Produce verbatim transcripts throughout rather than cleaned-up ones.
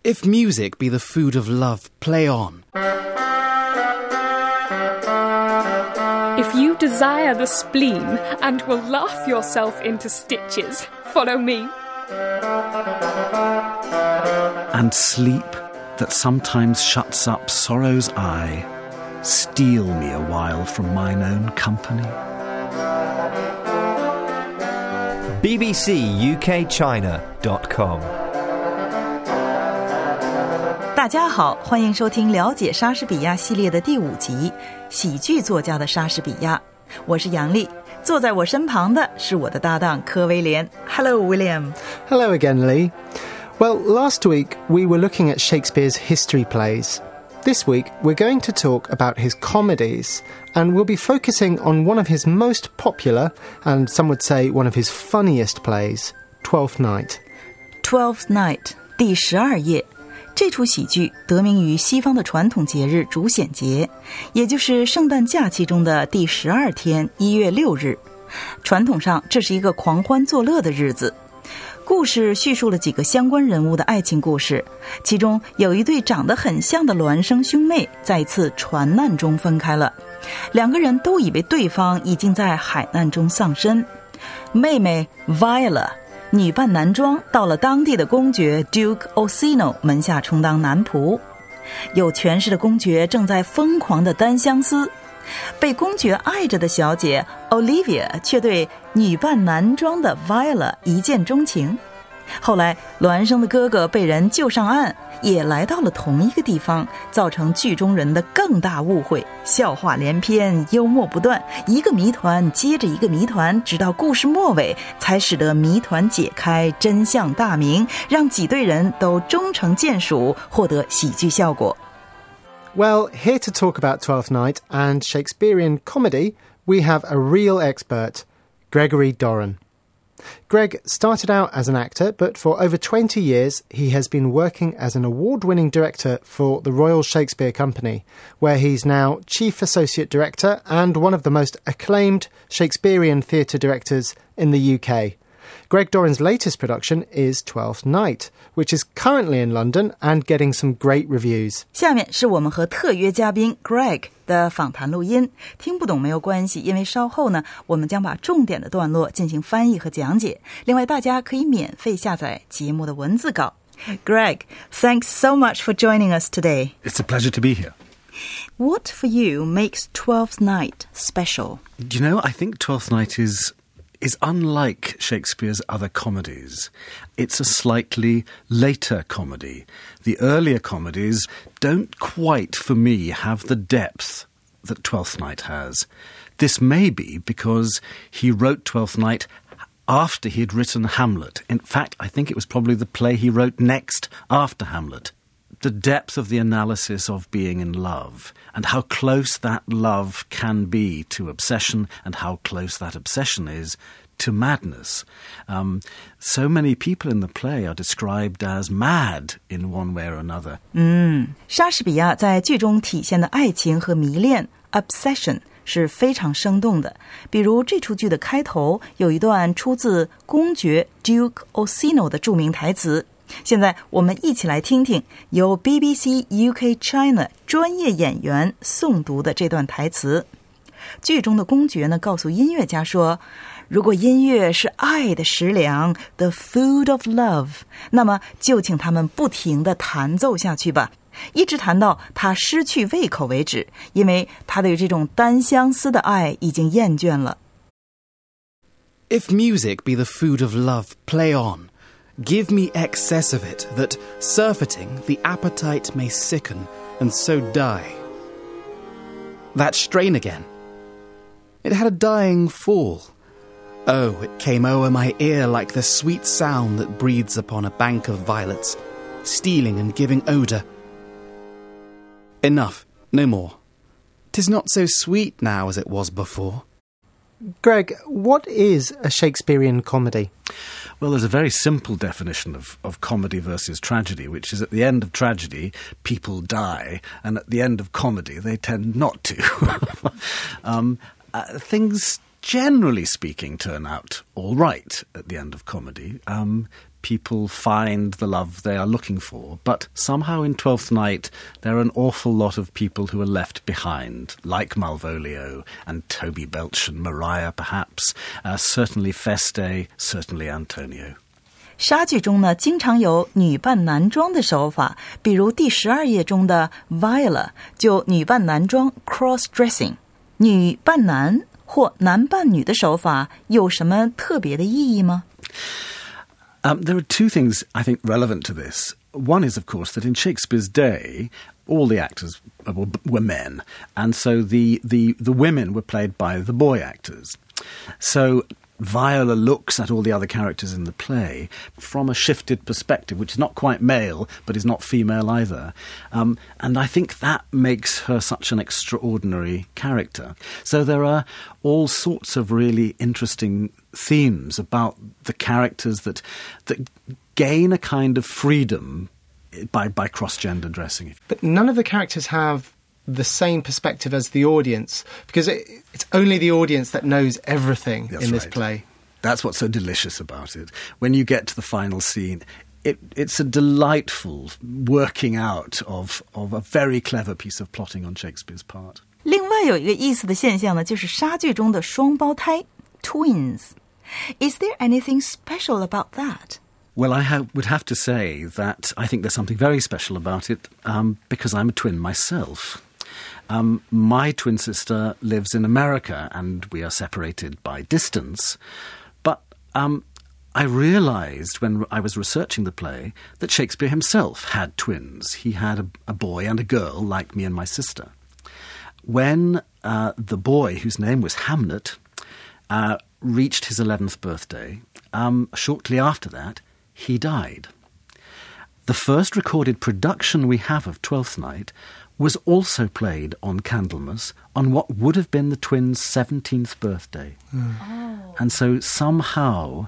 If music be the food of love, play on. If you desire the spleen and will laugh yourself into stitches, follow me. And sleep that sometimes shuts up sorrow's eye, steal me a while from mine own company. b b c u k china dot com 大家好，欢迎收听了解莎士比亚系列的第五集，喜剧作家的莎士比亚。我是杨丽，坐在我身旁的是我的搭档柯威廉。Hello, William. Hello again, Lee. Well, last week we were looking at Shakespeare's history plays. This week we're going to talk about his comedies, and we'll be focusing on one of his most popular, and some would say one of his funniest plays, Twelfth Night. Twelfth Night, 第十二夜。这出喜剧得名于西方的传统节日主显节，也就是圣诞假期中的第十二天，一月六日。传统上，这是一个狂欢作乐的日子。故事叙述了几个相关人物的爱情故事，其中有一对长得很像的孪生兄妹，在一次船难中分开了。两个人都以为对方已经在海难中丧生。妹妹 Viola女扮男装，到了当地的公爵 Duke Orsino 门下充当男仆。有权势的公爵正在疯狂的单相思，被公爵爱着的小姐 Olivia 却对女扮男装的 Viola 一见钟情。后来孪生的哥哥被人救上岸，也来到了同一个地方，造成剧中人的更大误会，笑话连篇，幽默不断，一个谜团接着一个谜团，直到故事末尾才使得谜团解开，真相大明，让几对人都终成眷属，获得喜剧效果。 Well, here to talk about Twelfth Night and Shakespearean comedy, we have a real expert, Gregory Doran. Greg started out as an actor, but for over twenty years he has been working as an award-winning director for the Royal Shakespeare Company, where he's now Chief Associate Director and one of the most acclaimed Shakespearean theatre directors in the U K. Greg Doran's latest production is Twelfth Night, which is currently in London and getting some great reviews. 下面是我们和特约嘉宾 Greg 的访谈录音，听不懂没有关系，因为稍后呢，我们将把重点的段落进行翻译和讲解。另外，大家可以免费下载节目的文字稿。Greg, thanks so much for joining us today. It's a pleasure to be here. What for you makes Twelfth Night special? You know, I think Twelfth Night is... is unlike Shakespeare's other comedies. It's a slightly later comedy. The earlier comedies don't quite, for me, have the depth that Twelfth Night has. This may be because he wrote Twelfth Night after he'd written Hamlet. In fact, I think it was probably the play he wrote next after Hamlet. The depth of the analysis of being in love and how close that love can be to obsession and how close that obsession is to madness. Um, so many people in the play are described as mad in one way or another. 嗯，莎士比亚在剧中体现的爱情和迷恋 obsession 是非常生动的。比如这出剧的开头有一段出自公爵 Duke Orsino 的著名台词。现在我们一起来听听由 B B C U K China 专业演员诵读的这段台词。剧中的公爵呢，告诉音乐家说，如果音乐是爱的食粮 the food of love， 那么就请他们不停地弹奏下去吧，一直弹到他失去胃口为止，因为他对这种单相思的爱已经厌倦了。 If music be the food of love, play on.Give me excess of it, that, surfeiting, the appetite may sicken, and so die. That strain again. It had a dying fall. Oh, it came o'er my ear like the sweet sound that breathes upon a bank of violets, stealing and giving odour. Enough, no more. 'Tis not so sweet now as it was before. Greg, what is a Shakespearean comedy? Well, there's a very simple definition of, of comedy versus tragedy, which is at the end of tragedy, people die, and at the end of comedy, they tend not to. um, uh, things, generally speaking, turn out all right at the end of comedy. Um, people find the love they are looking for. But somehow in Twelfth Night, there are an awful lot of people who are left behind, like Malvolio and Toby Belch and Maria, perhaps, uh, certainly Feste, certainly Antonio. 莎剧中呢，经常有女扮男装的手法，比如第十二页中的 Viola 就女扮男装 cross-dressing。女扮男或男扮女的手法有什么特别的意义吗？ Um, there are two things I think relevant to this. One is, of course, that in Shakespeare's day, all the actors were, were men, and so the, the, the women were played by the boy actors. So Viola looks at all the other characters in the play from a shifted perspective, which is not quite male, but is not female either. Um, and I think that makes her such an extraordinary character. So there are all sorts of really interesting themes about the characters that that gain a kind of freedom by, by cross-gender dressing. But none of the characters have the same perspective as the audience, because it, it's only the audience that knows everything That's in this right. play. That's what's so delicious about it. When you get to the final scene, it, it's a delightful working out of, of a very clever piece of plotting on Shakespeare's part. 另外有一个意思的现象呢，就是莎剧中的双胞胎 twins. Is there anything special about that? Well, I ha- would have to say that I think there's something very special about it um, because I'm a twin myself. Um, my twin sister lives in America and we are separated by distance. But um, I realised when I was researching the play that Shakespeare himself had twins. He had a, a boy and a girl like me and my sister. When uh, the boy, whose name was Hamnet, uh, reached his eleventh birthday, um, shortly after that, he died. The first recorded production we have of Twelfth Night was also played on Candlemas on what would have been the twins' seventeenth birthday. Mm. Oh. And so somehow,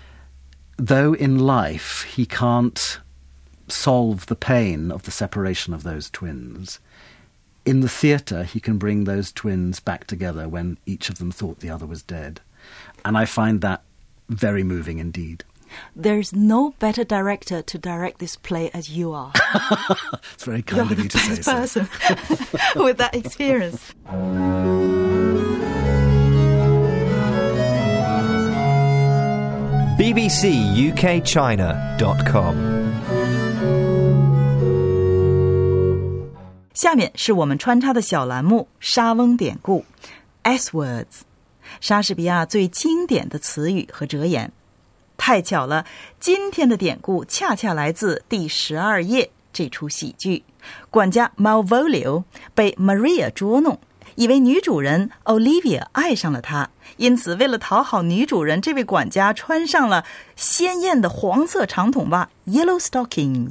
though in life he can't solve the pain of the separation of those twins, in the theatre he can bring those twins back together when each of them thought the other was dead. And I find that very moving indeed. There's no better director to direct this play as you are. It's very kind You're of you to say so. You're the best person with that experience. b b c u k china dot com 下面是我们穿插的小栏目莎翁典故 S words， 莎士比亚最经典的词语和折言。太巧了，今天的典故恰恰来自第十二页这出喜剧。管家 Malvolio 被 Maria 捉弄，以为女主人 Olivia 爱上了他，因此为了讨好女主人，这位管家穿上了鲜艳的黄色长筒袜 Yellow Stockings。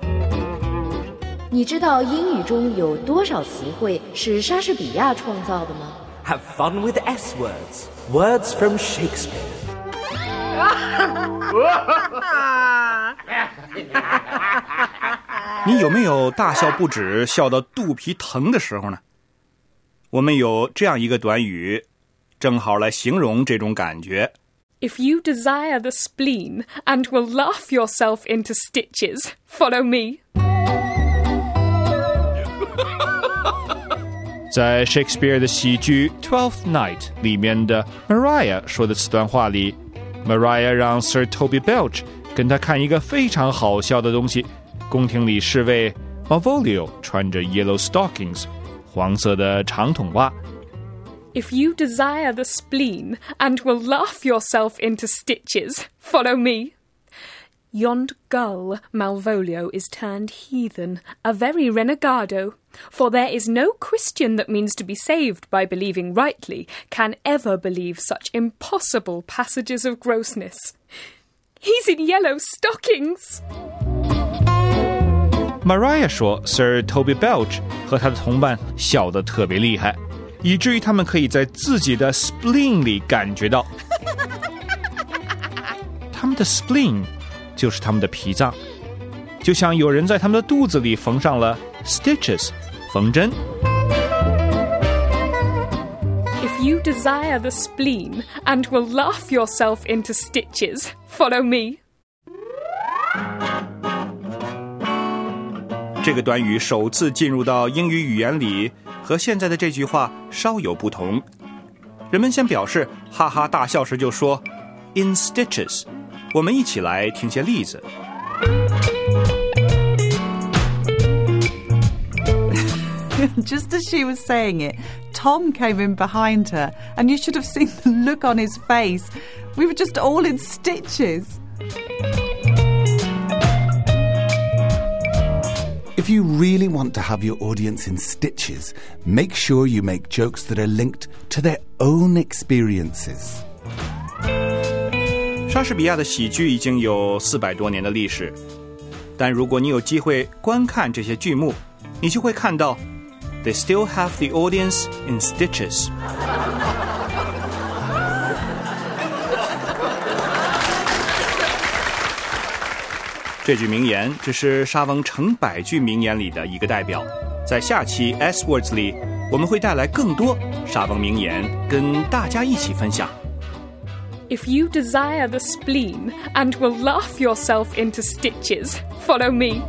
你知道英语中有多少词汇是莎士比亚创造的吗？ Have fun with S words. Words from Shakespeare. 你有没有大笑不止，笑到肚皮疼的时候呢？我们有这样一个短语，正好来形容这种感觉。 If you desire the spleen and will laugh yourself into stitches, follow me. 在 Shakespeare 的喜剧 Twelfth Night 里面的 Maria 说的此段话里， Maria 让 Sir Toby Belch 跟他看一个非常好笑的东西。宫廷里侍卫 Malvolio 穿着 Yellow Stockings 黄色的长筒袜。 If you desire the spleen and will laugh yourself into stitches, follow me. Yond gull Malvolio is turned heathen, a very renegado. For there is no Christian that means to be saved by believing rightly can ever believe such impossible passages of grossness. He's in yellow stockings. Maria 说 Sir Toby Belch 和他的同伴笑得特别厉害，以至于他们可以在自己的 spleen 里感觉到。他们的 spleen 就是他们的脾脏，就像有人在他们的肚子里缝上了 stitches 缝针。 If you desire the spleen and will laugh yourself into stitches, follow me. 这个短语首次进入到英语语言里，和现在的这句话稍有不同。人们先表示哈哈大笑时就说 in stitches。 我们一起来听些例子。 Just as she was saying it, Tom came in behind her, and you should have seen the look on his face. We were just all in stitches. If you really want to have your audience in stitches, make sure you make jokes that are linked to their own experiences. 莎士比亚的喜剧已经有四百多年的历史，但如果你有机会观看这些剧目，你就会看到 They still have the audience in stitches. 这句名言只是莎翁成百句名言里的一个代表。在下期 S Words 里，我们会带来更多莎翁名言，跟大家一起分享。 If you desire the spleen and will laugh yourself into stitches, follow me.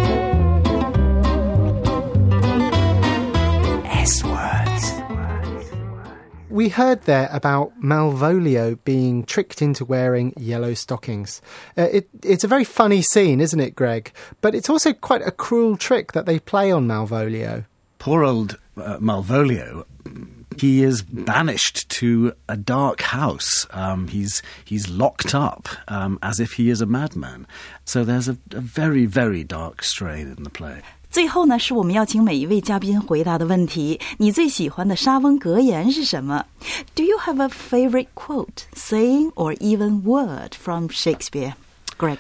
S words. We heard there about Malvolio being tricked into wearing yellow stockings. Uh, it, it's a very funny scene, isn't it, Greg? But it's also quite a cruel trick that they play on Malvolio. Poor old uh, Malvolio. He is banished to a dark house. Um, he's he's locked up um, as if he is a madman. So there's a, a very, very dark strain in the play. 最后呢，是我们要请每一位嘉宾回答的问题。你最喜欢的莎翁格言是什么？ Do you have a favorite quote, saying, or even word from Shakespeare? Greg.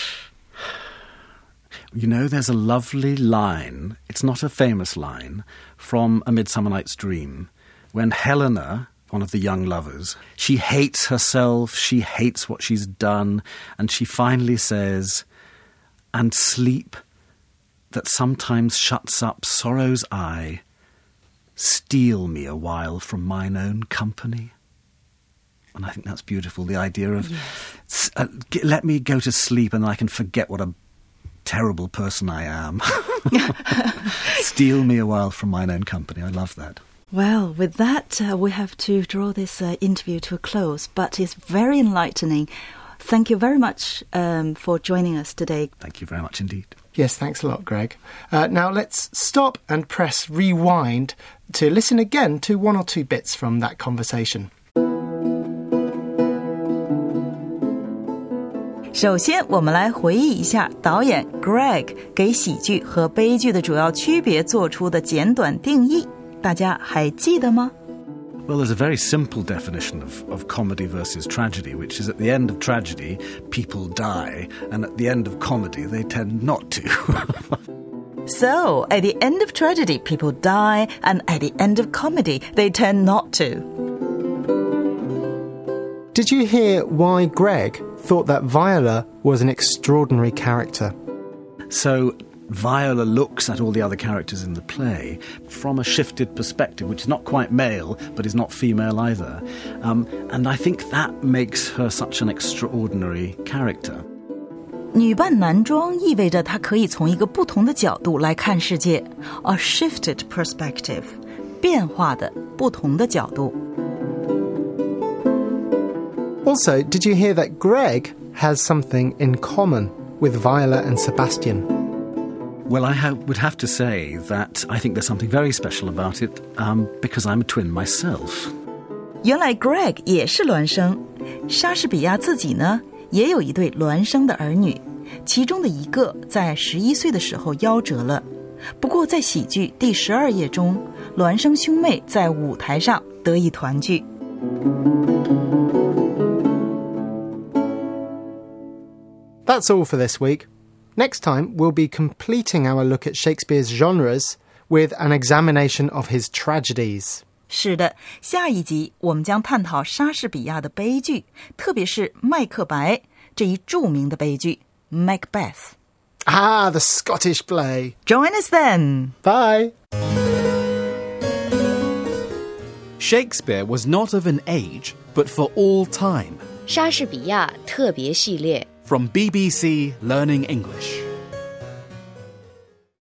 You know, there's a lovely line, it's not a famous line, from A Midsummer Night's Dream, when Helena, one of the young lovers, she hates herself, she hates what she's done, and she finally says, and sleep that sometimes shuts up sorrow's eye, steal me a while from mine own company. And I think that's beautiful, the idea of, yes. uh, get, let me go to sleep and I can forget what a terrible person I am. Steal me a while from mine own company. I love that. Well, with that, uh, we have to draw this uh, interview to a close, but it's very enlightening. Thank you very much um, for joining us today. Thank you very much indeed. Yes, thanks a lot, Greg. Uh, now let's stop and press rewind to listen again to one or two bits from that conversation. 首先，我们来回忆一下导演 Greg 给喜剧和悲剧的主要区别做出的简短定义，大家还记得吗？ Well, there's a very simple definition of, of comedy versus tragedy, which is at the end of tragedy, people die, and at the end of comedy, they tend not to. So, at the end of tragedy, people die, and at the end of comedy, they tend not to. Did you hear why Greg thought that Viola was an extraordinary character? So, Viola looks at all the other characters in the play from a shifted perspective, which is not quite male, but is not female either. Um, and I think that makes her such an extraordinary character. 女扮男装意味着她可以从一个不同的角度来看世界 a shifted perspective 变化的不同的角度 Also, did you hear that Greg has something in common with Viola and Sebastian? Well, I ha- would have to say that I think there's something very special about it um, because I'm a twin myself. 原来 Greg 也是孪生莎士比亚自己呢也有一对孪生的儿女其中的一个在十一岁的时候夭折了不过在喜剧第十二页中孪生兄妹在舞台上得以团聚 That's all for this week. Next time, we'll be completing our look at Shakespeare's genres with an examination of his tragedies. 是的，下一集我们将探讨莎士比亚的悲剧，特别是麦克白这一著名的悲剧 Macbeth. Ah, the Scottish play. Join us then. Bye. Shakespeare was not of an age, but for all time. 莎士比亚特别系列 From B B C Learning English.